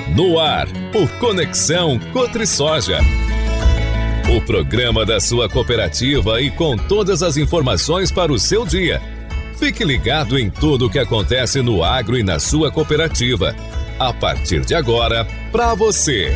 No ar, o Conexão CotriSoja. O programa da sua cooperativa e com todas as informações para o seu dia. Fique ligado em tudo o que acontece no agro e na sua cooperativa. A partir de agora, para você.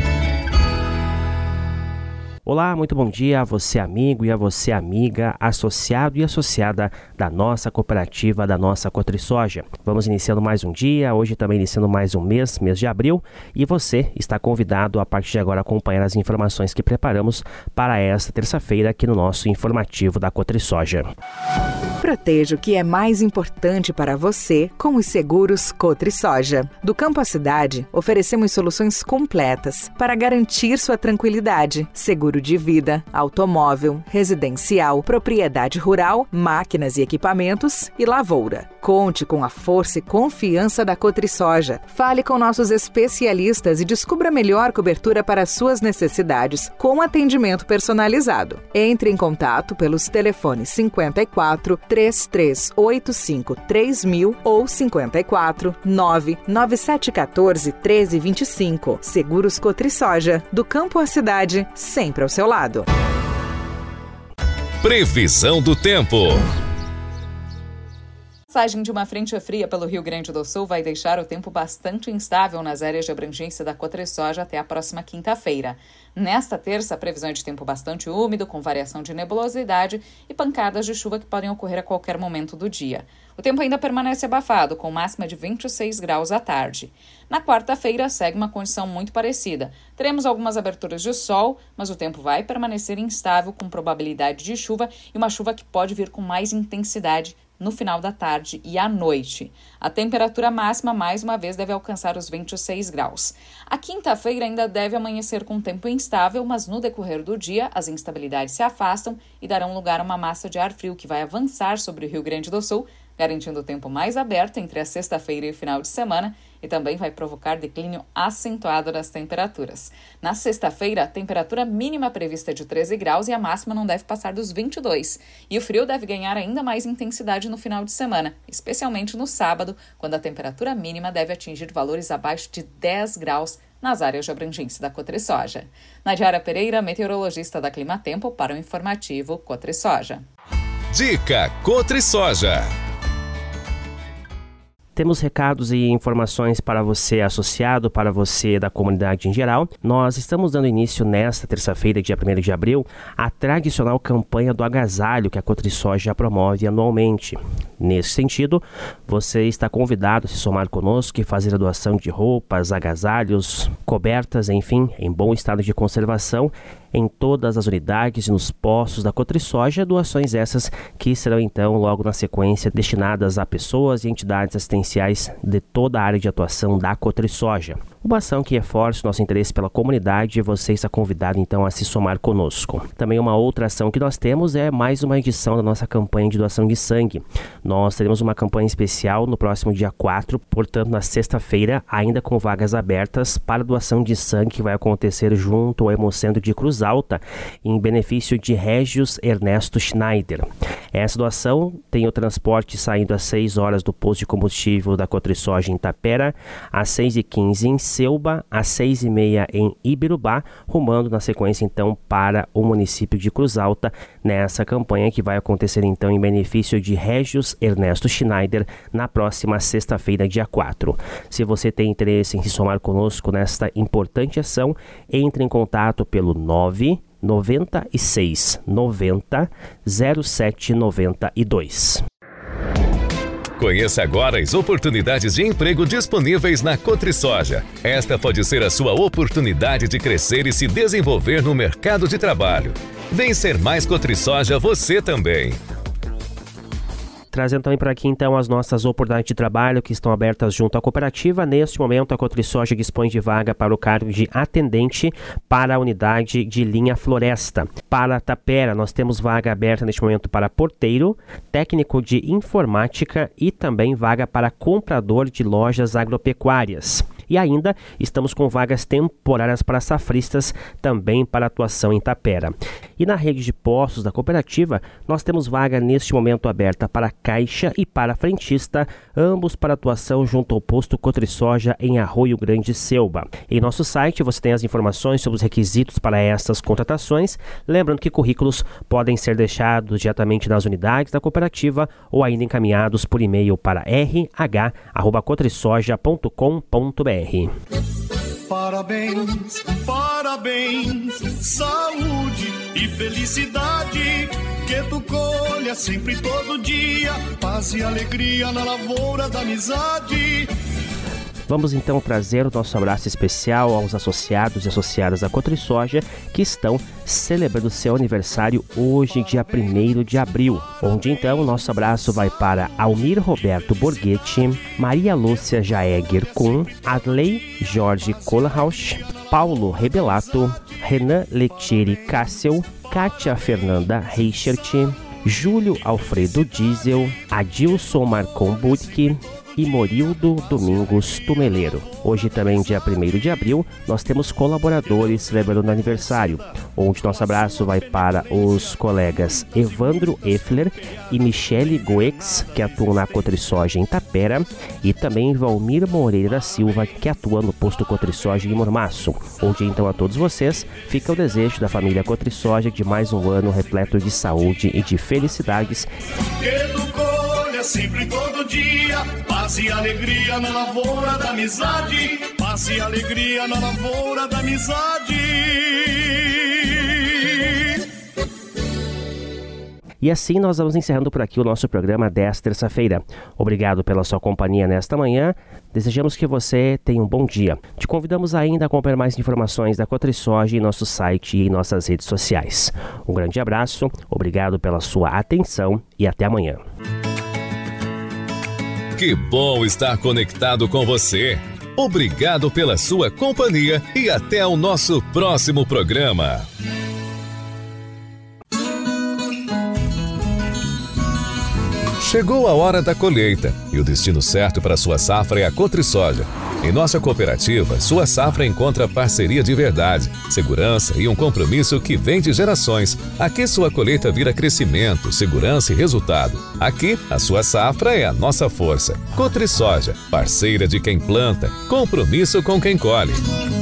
Olá, muito bom dia a você amigo e a você amiga, associado e associada da nossa cooperativa, da nossa CotriSoja. Vamos iniciando mais um dia, hoje também iniciando mais um mês de abril, e você está convidado a partir de agora a acompanhar as informações que preparamos para esta terça-feira aqui no nosso informativo da CotriSoja. Proteja o que é mais importante para você com os seguros CotriSoja. Do campo à cidade, oferecemos soluções completas para garantir sua tranquilidade. Seguro de vida, automóvel, residencial, propriedade rural, máquinas e equipamentos e lavoura. Conte com a força e confiança da CotriSoja. Fale com nossos especialistas e descubra a melhor cobertura para suas necessidades com atendimento personalizado. Entre em contato pelos telefones 54 3385 3000 ou 54 99714 1325. Seguros CotriSoja. Do campo à cidade, sempre ao seu lado. Previsão do tempo. A passagem de uma frente fria pelo Rio Grande do Sul vai deixar o tempo bastante instável nas áreas de abrangência da CotriSoja até a próxima quinta-feira. Nesta terça, a previsão é de tempo bastante úmido, com variação de nebulosidade e pancadas de chuva que podem ocorrer a qualquer momento do dia. O tempo ainda permanece abafado, com máxima de 26 graus à tarde. Na quarta-feira, segue uma condição muito parecida. Teremos algumas aberturas de sol, mas o tempo vai permanecer instável, com probabilidade de chuva e uma chuva que pode vir com mais intensidade no final da tarde e à noite. A temperatura máxima, mais uma vez, deve alcançar os 26 graus. A quinta-feira ainda deve amanhecer com tempo instável, mas no decorrer do dia, as instabilidades se afastam e darão lugar a uma massa de ar frio que vai avançar sobre o Rio Grande do Sul, garantindo o tempo mais aberto entre a sexta-feira e o final de semana, e também vai provocar declínio acentuado das temperaturas. Na sexta-feira, a temperatura mínima prevista é de 13 graus e a máxima não deve passar dos 22. E o frio deve ganhar ainda mais intensidade no final de semana, especialmente no sábado, quando a temperatura mínima deve atingir valores abaixo de 10 graus nas áreas de abrangência da CotriSoja. Nadiara Pereira, meteorologista da Climatempo, para o informativo CotriSoja. Dica CotriSoja. Temos recados e informações para você associado, para você da comunidade em geral. Nós estamos dando início nesta terça-feira, dia 1º de abril, à tradicional campanha do agasalho que a CotriSoja promove anualmente. Nesse sentido, você está convidado a se somar conosco e fazer a doação de roupas, agasalhos, cobertas, enfim, em bom estado de conservação, em todas as unidades e nos postos da CotriSoja, doações essas que serão então logo na sequência destinadas a pessoas e entidades assistenciais de toda a área de atuação da CotriSoja. Uma ação que reforça o nosso interesse pela comunidade e você está convidado então a se somar conosco. Também uma outra ação que nós temos é mais uma edição da nossa campanha de doação de sangue. Nós teremos uma campanha especial no próximo dia 4, portanto na sexta-feira, ainda com vagas abertas para doação de sangue que vai acontecer junto ao Hemocentro de Cruz Alta, em benefício de Régis Ernesto Schneider. Essa doação tem o transporte saindo às 6 horas do posto de combustível da CotriSoja em Tapera, às 6h15 em Selba, às 6h30 em Ibirubá, rumando na sequência então para o município de Cruz Alta, nessa campanha que vai acontecer então em benefício de Régis Ernesto Schneider na próxima sexta-feira, dia 4. Se você tem interesse em se somar conosco nesta importante ação, entre em contato pelo 996 90 07 92. Conheça agora as oportunidades de emprego disponíveis na CotriSoja. Esta pode ser a sua oportunidade de crescer e se desenvolver no mercado de trabalho. Vem ser mais CotriSoja você também. Trazendo também para aqui então as nossas oportunidades de trabalho que estão abertas junto à cooperativa. Neste momento a CotriSoja dispõe de vaga para o cargo de atendente para a unidade de linha floresta. Para Tapera nós temos vaga aberta neste momento para porteiro, técnico de informática e também vaga para comprador de lojas agropecuárias. E ainda estamos com vagas temporárias para safristas também para atuação em Tapera. E na rede de postos da cooperativa, nós temos vaga neste momento aberta para caixa e para frentista, ambos para atuação junto ao posto Cotrisoja em Arroio Grande, Selba. Em nosso site você tem as informações sobre os requisitos para essas contratações, lembrando que currículos podem ser deixados diretamente nas unidades da cooperativa ou ainda encaminhados por e-mail para rh@cotrisoja.com.br. Parabéns, parabéns, saúde e felicidade, que tu colha sempre todo dia, paz e alegria na lavoura da amizade. Vamos então trazer o nosso abraço especial aos associados e associadas da Cotrisoja que estão celebrando seu aniversário hoje, dia 1º de abril, onde então o nosso abraço vai para Almir Roberto Borghetti, Maria Lúcia Jaeger Kuhn, Adley Jorge Kohlhaus, Paulo Rebelato, Renan Letieri Kassel, Kátia Fernanda Reichert, Júlio Alfredo Diesel, Adilson Marcon Budke e Morildo Domingos Tumeleiro. Hoje também, dia 1º de abril, nós temos colaboradores celebrando o aniversário, onde nosso abraço vai para os colegas Evandro Effler e Michele Goex, que atuam na Cotrisoja em Tapera, e também Valmir Moreira da Silva, que atua no posto Cotrisoja em Mormaço, onde então a todos vocês fica o desejo da família Cotrisoja de mais um ano repleto de saúde e de felicidades. Sempre todo dia, paz e alegria na lavoura da amizade, paz e alegria na lavoura da amizade. E assim nós vamos encerrando por aqui o nosso programa desta terça-feira. Obrigado pela sua companhia nesta manhã. Desejamos que você tenha um bom dia. Te convidamos ainda a acompanhar mais informações da Cotrisoja em nosso site e em nossas redes sociais. Um grande abraço, obrigado pela sua atenção e até amanhã. Que bom estar conectado com você. Obrigado pela sua companhia e até o nosso próximo programa. Chegou a hora da colheita e o destino certo para sua safra é a Cotrisoja. Em nossa cooperativa, sua safra encontra parceria de verdade, segurança e um compromisso que vem de gerações. Aqui sua colheita vira crescimento, segurança e resultado. Aqui, a sua safra é a nossa força. Cotrisoja, parceira de quem planta, compromisso com quem colhe.